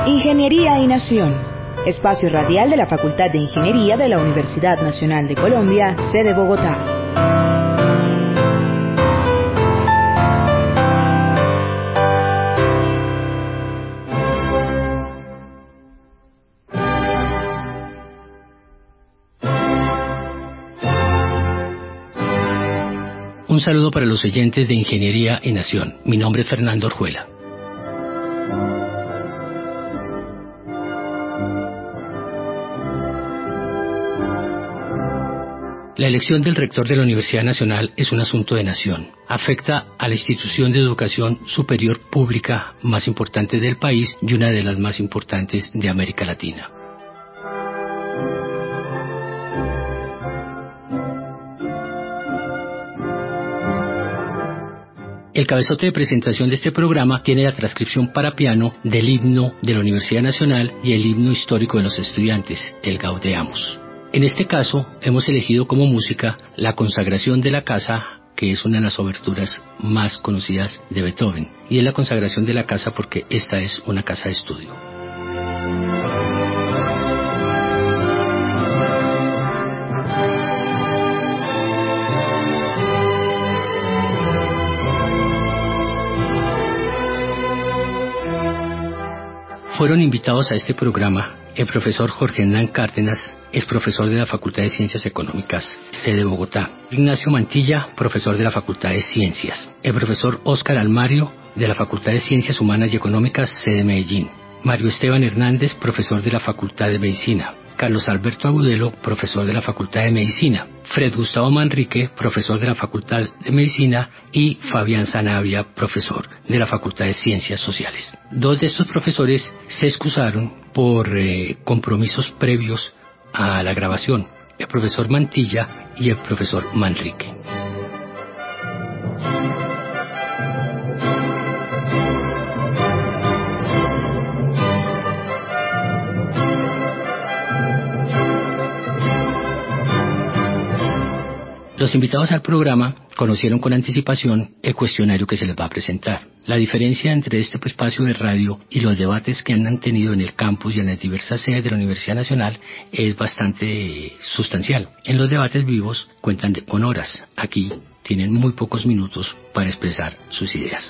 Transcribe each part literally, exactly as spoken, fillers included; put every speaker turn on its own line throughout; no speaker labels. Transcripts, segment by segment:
Ingeniería y Nación, espacio radial de la Facultad de Ingeniería de la Universidad Nacional de Colombia, sede Bogotá.
Un saludo para los oyentes de Ingeniería y Nación. Mi nombre es Fernando Orjuela. La elección del rector de la Universidad Nacional es un asunto de nación. Afecta a la institución de educación superior pública más importante del país y una de las más importantes de América Latina. El cabezote de presentación de este programa tiene la transcripción para piano del himno de la Universidad Nacional y el himno histórico de los estudiantes, el Gaudeamus. En este caso, hemos elegido como música la consagración de la casa, que es una de las oberturas más conocidas de Beethoven. Y es la consagración de la casa porque esta es una casa de estudio. Fueron invitados a este programa el profesor Jorge Hernán Cárdenas, es profesor de la Facultad de Ciencias Económicas, sede Bogotá. Ignacio Mantilla, profesor de la Facultad de Ciencias. El profesor Óscar Almario, de la Facultad de Ciencias Humanas y Económicas, sede Medellín. Mario Esteban Hernández, profesor de la Facultad de Medicina. Carlos Alberto Agudelo, profesor de la Facultad de Medicina. Fred Gustavo Manrique, profesor de la Facultad de Medicina, y Fabián Sanabria, profesor de la Facultad de Ciencias Sociales. Dos de estos profesores se excusaron por eh, compromisos previos a la grabación, el profesor Mantilla y el profesor Manrique. Los invitados al programa conocieron con anticipación el cuestionario que se les va a presentar. La diferencia entre este espacio de radio y los debates que han tenido en el campus y en las diversas sedes de la Universidad Nacional es bastante sustancial. En los debates vivos cuentan con horas. Aquí tienen muy pocos minutos para expresar sus ideas.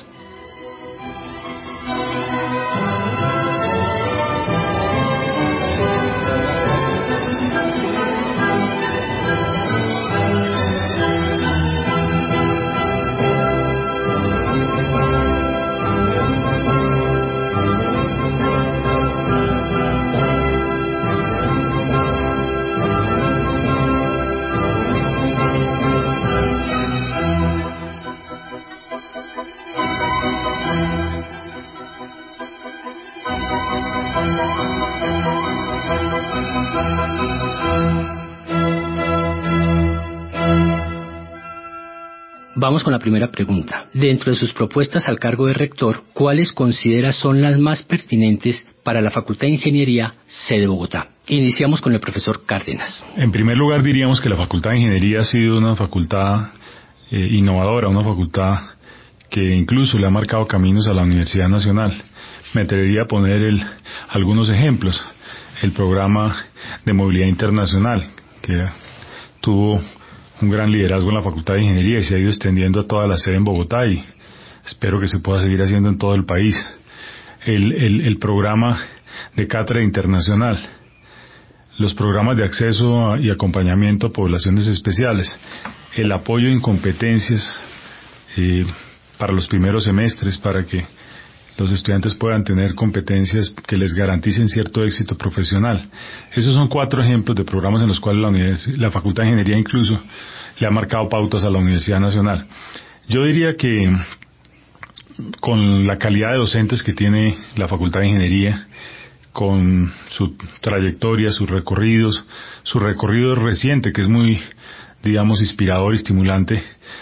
Vamos con la primera pregunta. Dentro de sus propuestas al cargo de rector, ¿cuáles considera son las más pertinentes para la Facultad de Ingeniería, sede Bogotá? Iniciamos con el profesor Cárdenas.
En primer lugar, diríamos que la Facultad de Ingeniería ha sido una facultad eh, innovadora, una facultad que incluso le ha marcado caminos a la Universidad Nacional. Me atrevería a poner el, algunos ejemplos. El programa de movilidad internacional, que tuvo un gran liderazgo en la Facultad de Ingeniería y se ha ido extendiendo a toda la sede en Bogotá y espero que se pueda seguir haciendo en todo el país. El, el, el programa de cátedra internacional, los programas de acceso a, y acompañamiento a poblaciones especiales, el apoyo en competencias eh, para los primeros semestres para que los estudiantes puedan tener competencias que les garanticen cierto éxito profesional. Esos son cuatro ejemplos de programas en los cuales la, univers- la Facultad de Ingeniería incluso le ha marcado pautas a la Universidad Nacional. Yo diría que con la calidad de docentes que tiene la Facultad de Ingeniería, con su trayectoria, sus recorridos, su recorrido reciente que es muy, digamos, inspirador y estimulante,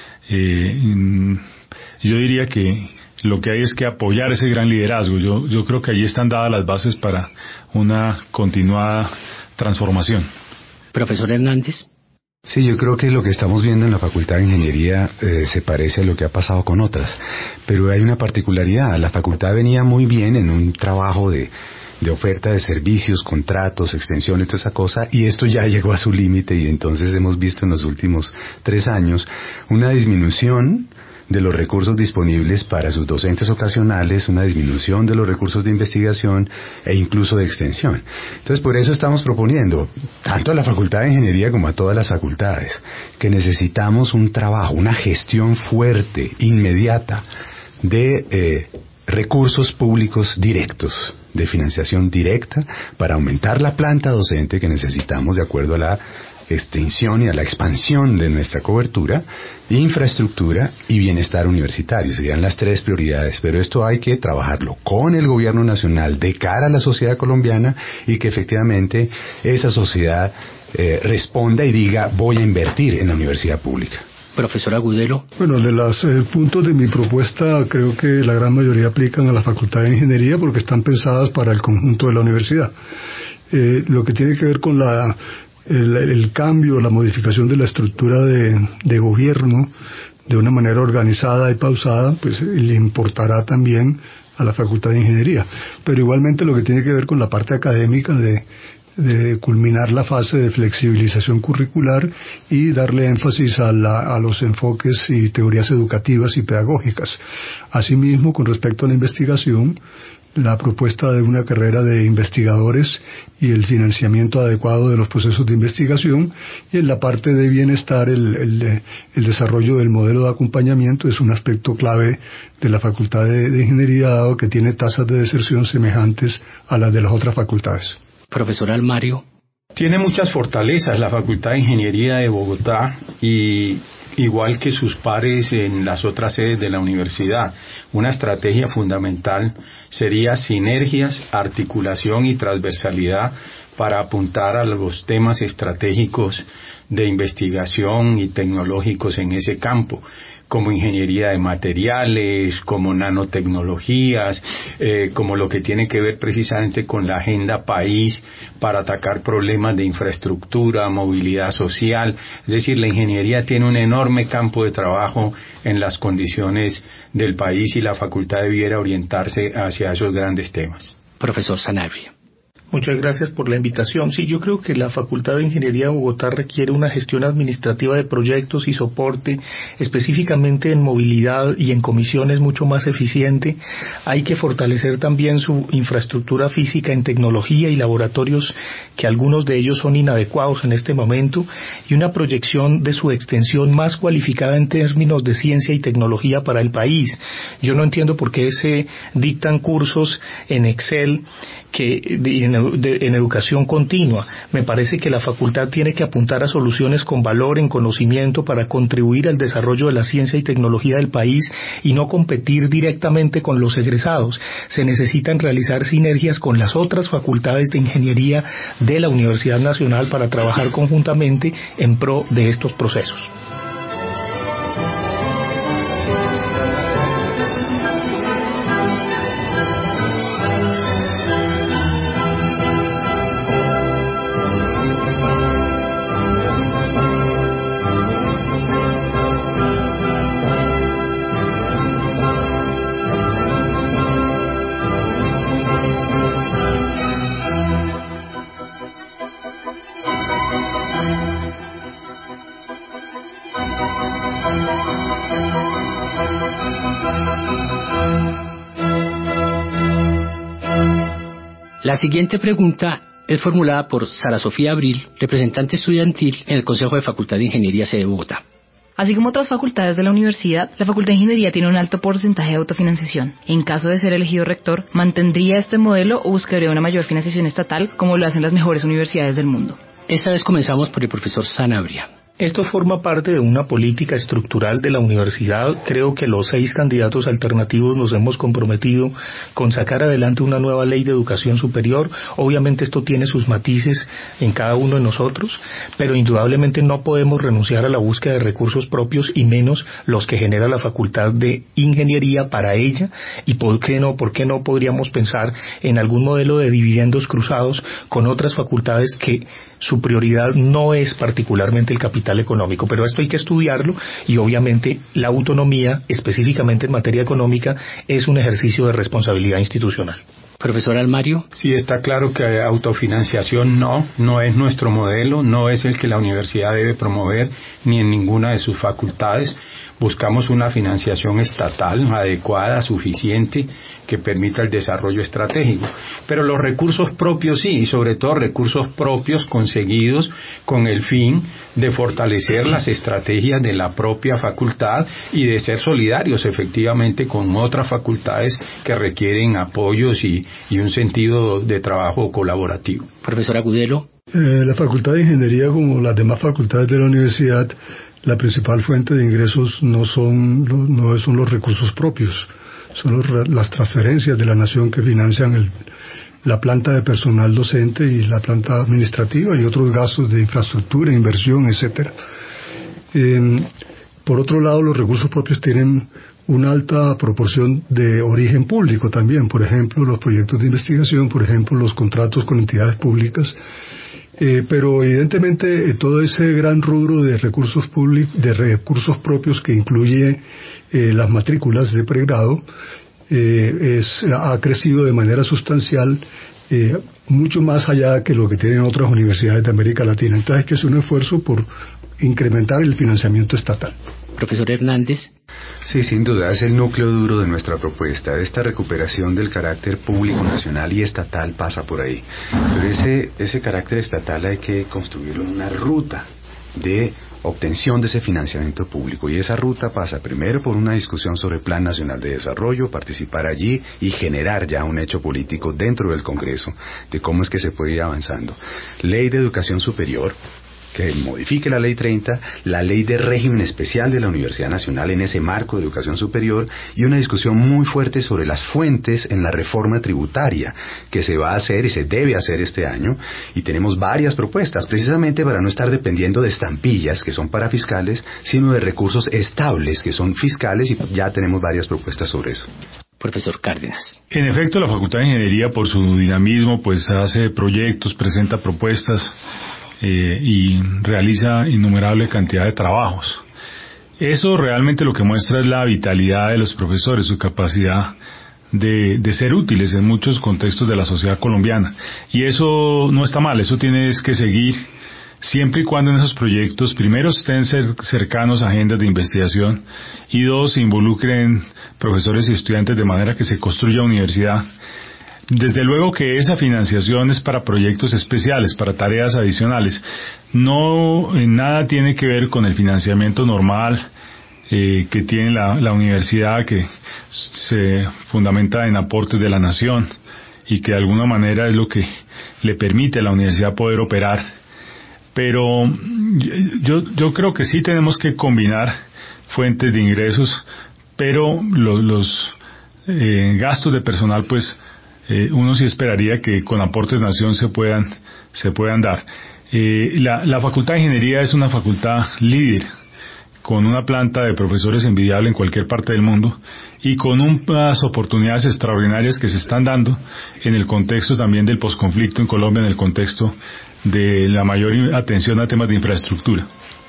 eh, yo diría que lo que hay es que apoyar ese gran liderazgo. Yo, yo creo que allí están dadas las bases para una continuada transformación.
Profesor Hernández.
Sí, yo creo que lo que estamos viendo en la Facultad de Ingeniería eh, se parece a lo que ha pasado con otras, pero hay una particularidad. La facultad venía muy bien en un trabajo de de oferta de servicios, contratos, extensiones, toda esa cosa, y esto ya llegó a su límite, y entonces hemos visto en los últimos tres años una disminución de los recursos disponibles para sus docentes ocasionales, una disminución de los recursos de investigación e incluso de extensión. Entonces, por eso estamos proponiendo, tanto a la Facultad de Ingeniería como a todas las facultades, que necesitamos un trabajo, una gestión fuerte, inmediata, de eh, recursos públicos directos, de financiación directa, para aumentar la planta docente que necesitamos de acuerdo a la extensión y a la expansión de nuestra cobertura, infraestructura y bienestar universitario. Serían las tres prioridades, pero esto hay que trabajarlo con el gobierno nacional de cara a la sociedad colombiana, y que efectivamente esa sociedad eh, responda y diga: voy a invertir en la universidad pública.
Profesor Agudelo.
Bueno, de los eh, puntos de mi propuesta, creo que la gran mayoría aplican a la Facultad de Ingeniería porque están pensadas para el conjunto de la universidad. Eh, lo que tiene que ver con la El, el cambio, la modificación de la estructura de, de gobierno de una manera organizada y pausada, pues le importará también a la Facultad de Ingeniería. Pero igualmente lo que tiene que ver con la parte académica de, de culminar la fase de flexibilización curricular y darle énfasis a, la, a los enfoques y teorías educativas y pedagógicas. Asimismo, con respecto a la investigación, la propuesta de una carrera de investigadores y el financiamiento adecuado de los procesos de investigación, y en la parte de bienestar el, el, el desarrollo del modelo de acompañamiento es un aspecto clave de la Facultad de, de Ingeniería, dado que tiene tasas de deserción semejantes a las de las otras facultades.
Profesor Almario.
Tiene muchas fortalezas la Facultad de Ingeniería de Bogotá, y igual que sus pares en las otras sedes de la universidad. Una estrategia fundamental sería sinergias, articulación y transversalidad para apuntar a los temas estratégicos de investigación y tecnológicos en ese campo, como ingeniería de materiales, como nanotecnologías, eh, como lo que tiene que ver precisamente con la agenda país para atacar problemas de infraestructura, movilidad social. Es decir, la ingeniería tiene un enorme campo de trabajo en las condiciones del país, y la facultad debiera orientarse hacia esos grandes temas.
Profesor Sanabria.
Muchas gracias por la invitación. Sí, yo creo que la Facultad de Ingeniería de Bogotá requiere una gestión administrativa de proyectos y soporte, específicamente en movilidad y en comisiones, mucho más eficiente. Hay que fortalecer también su infraestructura física en tecnología y laboratorios, que algunos de ellos son inadecuados en este momento, y una proyección de su extensión más cualificada en términos de ciencia y tecnología para el país. Yo no entiendo por qué se dictan cursos en Excel que en, de, en educación continua. Me parece que la facultad tiene que apuntar a soluciones con valor en conocimiento para contribuir al desarrollo de la ciencia y tecnología del país, y no competir directamente con los egresados. Se necesitan realizar sinergias con las otras facultades de ingeniería de la Universidad Nacional para trabajar conjuntamente en pro de estos procesos.
La siguiente pregunta es formulada por Sara Sofía Abril, representante estudiantil en el Consejo de Facultad de Ingeniería sede Bogotá.
Así como otras facultades de la universidad, la Facultad de Ingeniería tiene un alto porcentaje de autofinanciación. En caso de ser elegido rector, ¿mantendría este modelo o buscaría una mayor financiación estatal, como lo hacen las mejores universidades del mundo?
Esta vez comenzamos por el profesor Sanabria.
Esto forma parte de una política estructural de la universidad. Creo que los seis candidatos alternativos nos hemos comprometido con sacar adelante una nueva ley de educación superior. Obviamente esto tiene sus matices en cada uno de nosotros, pero indudablemente no podemos renunciar a la búsqueda de recursos propios, y menos los que genera la Facultad de Ingeniería para ella. Y por qué no, por qué no podríamos pensar en algún modelo de dividendos cruzados con otras facultades que su prioridad no es particularmente el capital económico, pero esto hay que estudiarlo, y obviamente la autonomía, específicamente en materia económica, es un ejercicio de responsabilidad institucional.
Profesor Almario.
Sí, está claro que autofinanciación no, no es nuestro modelo, no es el que la universidad debe promover ni en ninguna de sus facultades. Buscamos una financiación estatal adecuada, suficiente, que permita el desarrollo estratégico. Pero los recursos propios sí, y sobre todo recursos propios conseguidos con el fin de fortalecer las estrategias de la propia facultad y de ser solidarios efectivamente con otras facultades que requieren apoyos y, y un sentido de trabajo colaborativo.
Profesor Agudelo.
Eh, la Facultad de Ingeniería, como las demás facultades de la universidad, la principal fuente de ingresos no son, no son los recursos propios, son los, las transferencias de la nación que financian el, la planta de personal docente y la planta administrativa y otros gastos de infraestructura, inversión, etcétera. Eh, por otro lado, los recursos propios tienen una alta proporción de origen público también, por ejemplo, los proyectos de investigación, por ejemplo, los contratos con entidades públicas. Eh, pero evidentemente eh, todo ese gran rubro de recursos públicos, de recursos propios que incluye eh, las matrículas de pregrado, eh, es, ha crecido de manera sustancial, eh, mucho más allá que lo que tienen otras universidades de América Latina. Entonces hay que hacer un esfuerzo por incrementar el financiamiento estatal.
Profesor Hernández.
Sí, sin duda, es el núcleo duro de nuestra propuesta. Esta recuperación del carácter público, nacional y estatal pasa por ahí. Pero ese, ese carácter estatal hay que construirlo en una ruta de obtención de ese financiamiento público, y esa ruta pasa primero por una discusión sobre el Plan Nacional de Desarrollo, participar allí y generar ya un hecho político dentro del Congreso de cómo es que se puede ir avanzando. Ley de Educación Superior, que modifique la Ley treinta, la Ley de Régimen Especial de la Universidad Nacional en ese marco de educación superior, y una discusión muy fuerte sobre las fuentes en la reforma tributaria que se va a hacer y se debe hacer este año, y tenemos varias propuestas precisamente para no estar dependiendo de estampillas que son para fiscales, sino de recursos estables que son fiscales, y ya tenemos varias propuestas sobre eso.
Profesor Cárdenas.
En efecto, la Facultad de Ingeniería, por su dinamismo, pues hace proyectos, presenta propuestas, Eh, y realiza innumerable cantidad de trabajos. Eso realmente lo que muestra es la vitalidad de los profesores, su capacidad de, de ser útiles en muchos contextos de la sociedad colombiana. Y eso no está mal, eso tiene que seguir siempre y cuando en esos proyectos, primero, estén cercanos a agendas de investigación, y dos, se involucren profesores y estudiantes de manera que se construya universidad. Desde luego que esa financiación es para proyectos especiales, para tareas adicionales. No, en nada tiene que ver con el financiamiento normal eh, que tiene la, la universidad, que se fundamenta en aportes de la nación y que de alguna manera es lo que le permite a la universidad poder operar. Pero yo, yo creo que sí tenemos que combinar fuentes de ingresos, pero los, los eh, gastos de personal, pues, Eh, uno sí esperaría que con aportes de nación se puedan se puedan dar. Eh, la, la Facultad de Ingeniería es una facultad líder, con una planta de profesores envidiable en cualquier parte del mundo y con unas oportunidades extraordinarias que se están dando en el contexto también del posconflicto en Colombia, en el contexto de la mayor atención a temas de infraestructura.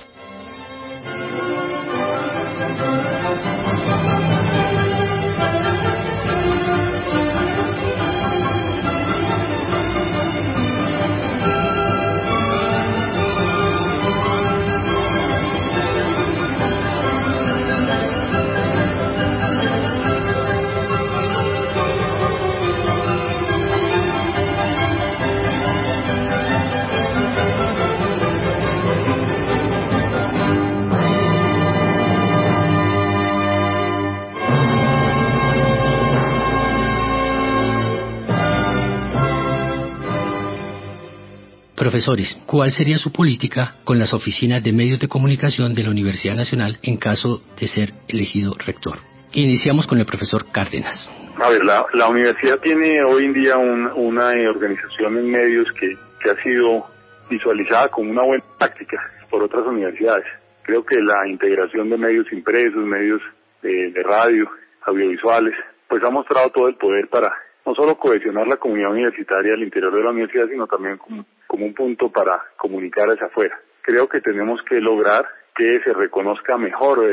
Profesores, ¿cuál sería su política con las oficinas de medios de comunicación de la Universidad Nacional en caso de ser elegido rector? Iniciamos con el profesor Cárdenas.
A ver, la, la universidad tiene hoy en día un, una eh, organización en medios que, que ha sido visualizada como una buena práctica por otras universidades. Creo que la integración de medios impresos, medios de, de radio, audiovisuales, pues ha mostrado todo el poder para no solo cohesionar la comunidad universitaria al interior de la universidad, sino también como, como un punto para comunicar hacia afuera. Creo que tenemos que lograr que se reconozca mejor eh,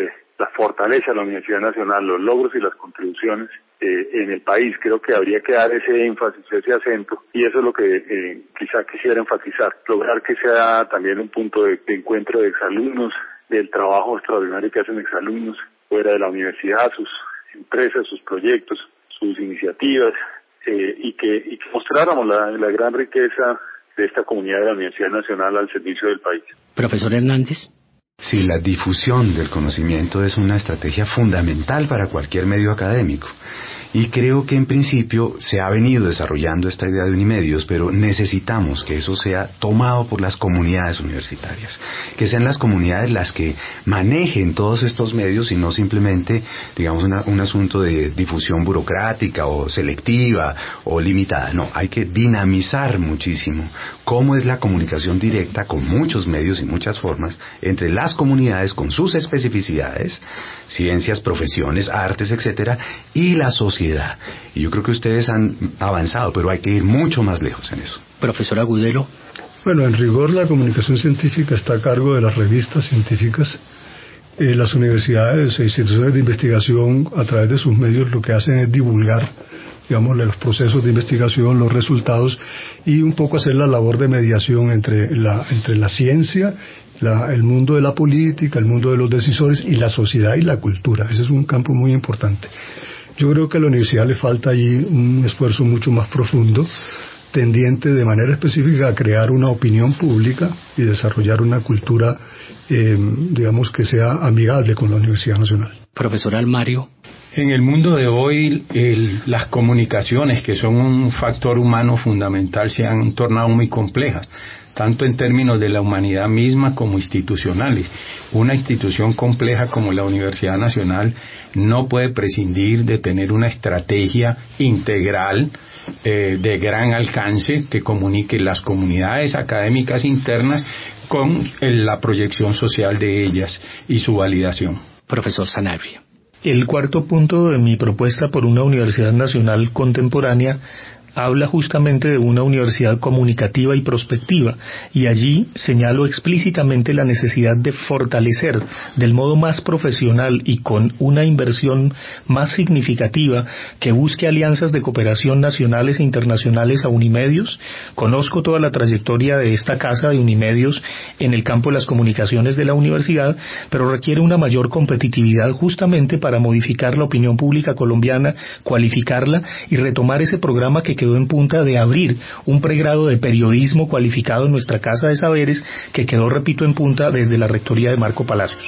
la fortaleza de la Universidad Nacional, los logros y las contribuciones eh, en el país. Creo que habría que dar ese énfasis, ese acento, y eso es lo que eh, quizá quisiera enfatizar, lograr que sea también un punto de, de encuentro de exalumnos, del trabajo extraordinario que hacen exalumnos fuera de la universidad, sus empresas, sus proyectos, sus iniciativas, eh, y que y que mostráramos la, la gran riqueza de esta comunidad de la Universidad Nacional al servicio del país.
Profesor Hernández.
Sí, la difusión del conocimiento es una estrategia fundamental para cualquier medio académico. Y creo que en principio se ha venido desarrollando esta idea de Unimedios, pero necesitamos que eso sea tomado por las comunidades universitarias, que sean las comunidades las que manejen todos estos medios y no simplemente, digamos, una, un asunto de difusión burocrática o selectiva o limitada. No, hay que dinamizar muchísimo cómo es la comunicación directa con muchos medios y muchas formas entre las comunidades con sus especificidades, ciencias, profesiones, artes, etcétera, y la sociedad. Y yo creo que ustedes han avanzado, pero hay que ir mucho más lejos en eso.
Profesor Agudelo.
Bueno, en rigor la comunicación científica está a cargo de las revistas científicas. Eh, las universidades e instituciones de investigación, a través de sus medios, lo que hacen es divulgar, digamos, los procesos de investigación, los resultados, y un poco hacer la labor de mediación entre la, entre la ciencia, la, el mundo de la política, el mundo de los decisores y la sociedad y la cultura. Ese es un campo muy importante. Yo creo que a la universidad le falta ahí un esfuerzo mucho más profundo, tendiente de manera específica a crear una opinión pública y desarrollar una cultura, eh, digamos, que sea amigable con la Universidad Nacional.
Profesor Almario.
En el mundo de hoy, el, las comunicaciones, que son un factor humano fundamental, se han tornado muy complejas, tanto en términos de la humanidad misma como institucionales. Una institución compleja como la Universidad Nacional no puede prescindir de tener una estrategia integral eh, de gran alcance que comunique las comunidades académicas internas con el, la proyección social de ellas y su validación.
Profesor Sanabria.
El cuarto punto de mi propuesta por una Universidad Nacional contemporánea habla justamente de una universidad comunicativa y prospectiva, y allí señalo explícitamente la necesidad de fortalecer del modo más profesional y con una inversión más significativa que busque alianzas de cooperación nacionales e internacionales a Unimedios. Conozco toda la trayectoria de esta casa de Unimedios en el campo de las comunicaciones de la universidad, pero requiere una mayor competitividad justamente para modificar la opinión pública colombiana, cualificarla y retomar ese programa que quedó en punta de abrir un pregrado de periodismo cualificado en nuestra Casa de Saberes, que quedó, repito, en punta desde la rectoría de Marco Palacios.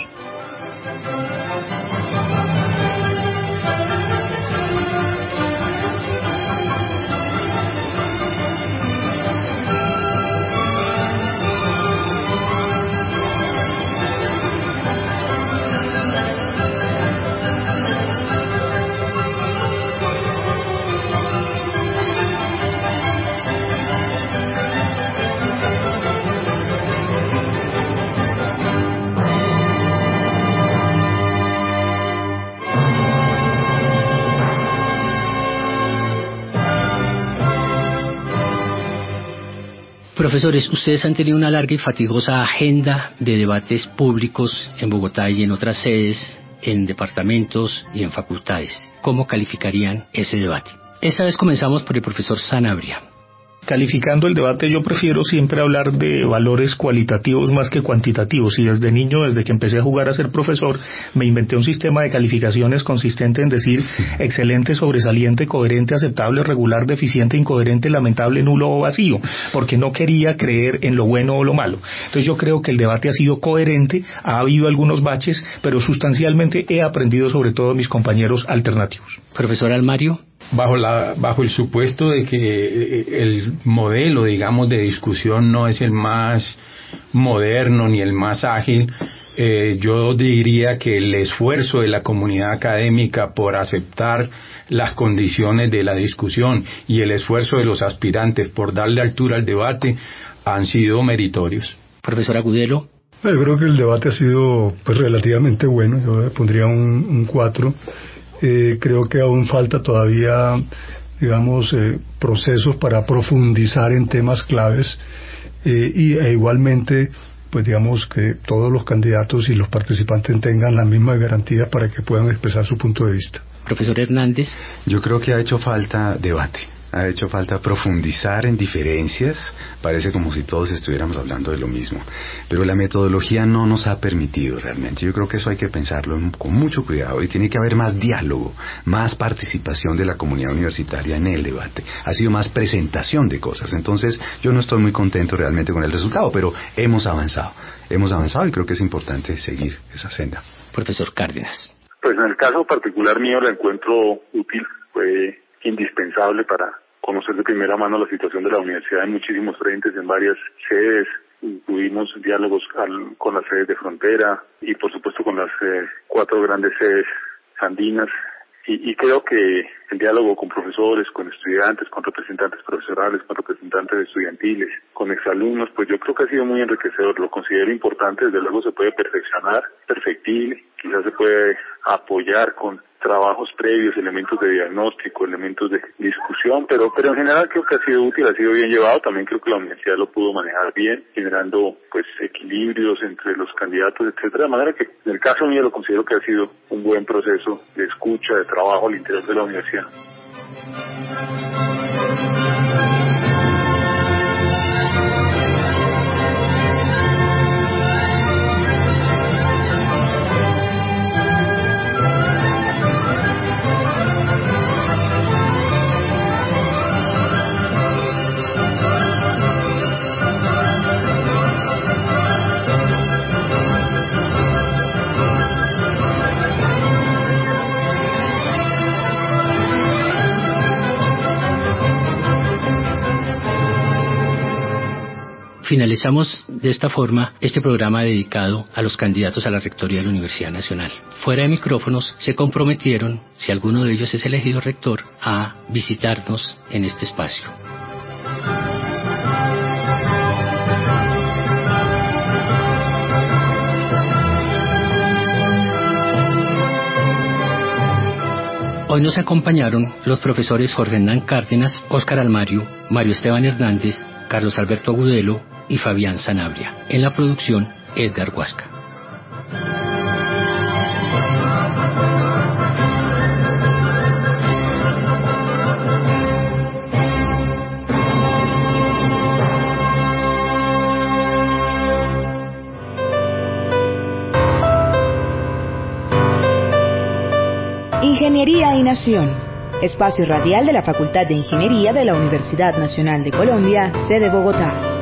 Profesores, ustedes han tenido una larga y fatigosa agenda de debates públicos en Bogotá y en otras sedes, en departamentos y en facultades. ¿Cómo calificarían ese debate? Esta vez comenzamos por el profesor Sanabria.
Calificando el debate, yo prefiero siempre hablar de valores cualitativos más que cuantitativos, y desde niño, desde que empecé a jugar a ser profesor, me inventé un sistema de calificaciones consistente en decir excelente, sobresaliente, coherente, aceptable, regular, deficiente, incoherente, lamentable, nulo o vacío, porque no quería creer en lo bueno o lo malo. Entonces yo creo que el debate ha sido coherente, ha habido algunos baches, pero sustancialmente he aprendido sobre todo de mis compañeros alternativos.
Profesor Almario.
Bajo la, bajo el supuesto de que el modelo, digamos, de discusión no es el más moderno ni el más ágil, eh, yo diría que el esfuerzo de la comunidad académica por aceptar las condiciones de la discusión y el esfuerzo de los aspirantes por darle altura al debate han sido meritorios.
Profesor Agudelo.
Yo creo que el debate ha sido pues relativamente bueno, yo le pondría un cuatro. Eh, creo que aún falta todavía, digamos, eh, procesos para profundizar en temas claves, eh, y e igualmente pues digamos que todos los candidatos y los participantes tengan las mismas garantías para que puedan expresar su punto de vista.
Profesor Hernández.
Yo creo que ha hecho falta debate. Ha hecho falta profundizar en diferencias, parece como si todos estuviéramos hablando de lo mismo, pero la metodología no nos ha permitido realmente. Yo creo que eso hay que pensarlo con mucho cuidado y tiene que haber más diálogo, más participación de la comunidad universitaria en el debate. Ha sido más presentación de cosas, entonces yo no estoy muy contento realmente con el resultado, pero hemos avanzado, hemos avanzado y creo que es importante seguir esa senda.
Profesor Cárdenas.
Pues en el caso particular mío la encuentro útil, fue indispensable para conocer de primera mano la situación de la universidad en muchísimos frentes, en varias sedes. Tuvimos diálogos al, con las sedes de frontera y por supuesto con las eh, cuatro grandes sedes andinas. Y, y creo que el diálogo con profesores, con estudiantes, con representantes profesionales, con representantes estudiantiles, con exalumnos, pues yo creo que ha sido muy enriquecedor. Lo considero importante, desde luego se puede perfeccionar, perfectible, quizás se puede apoyar con trabajos previos, elementos de diagnóstico, elementos de discusión, pero pero en general creo que ha sido útil, ha sido bien llevado. También creo que la universidad lo pudo manejar bien, generando pues equilibrios entre los candidatos, etcétera, de manera que en el caso mío lo considero que ha sido un buen proceso de escucha, de trabajo al interior de la universidad.
Finalizamos de esta forma este programa dedicado a los candidatos a la rectoría de la Universidad Nacional. Fuera de micrófonos se comprometieron, si alguno de ellos es elegido rector, a visitarnos en este espacio. Hoy nos acompañaron los profesores Jorge Hernán Cárdenas, Óscar Almario, Mario Esteban Hernández, Carlos Alberto Agudelo y Fabián Sanabria. En la producción, Edgar Huasca.
Ingeniería y Nación, espacio radial de la Facultad de Ingeniería de la Universidad Nacional de Colombia, sede Bogotá.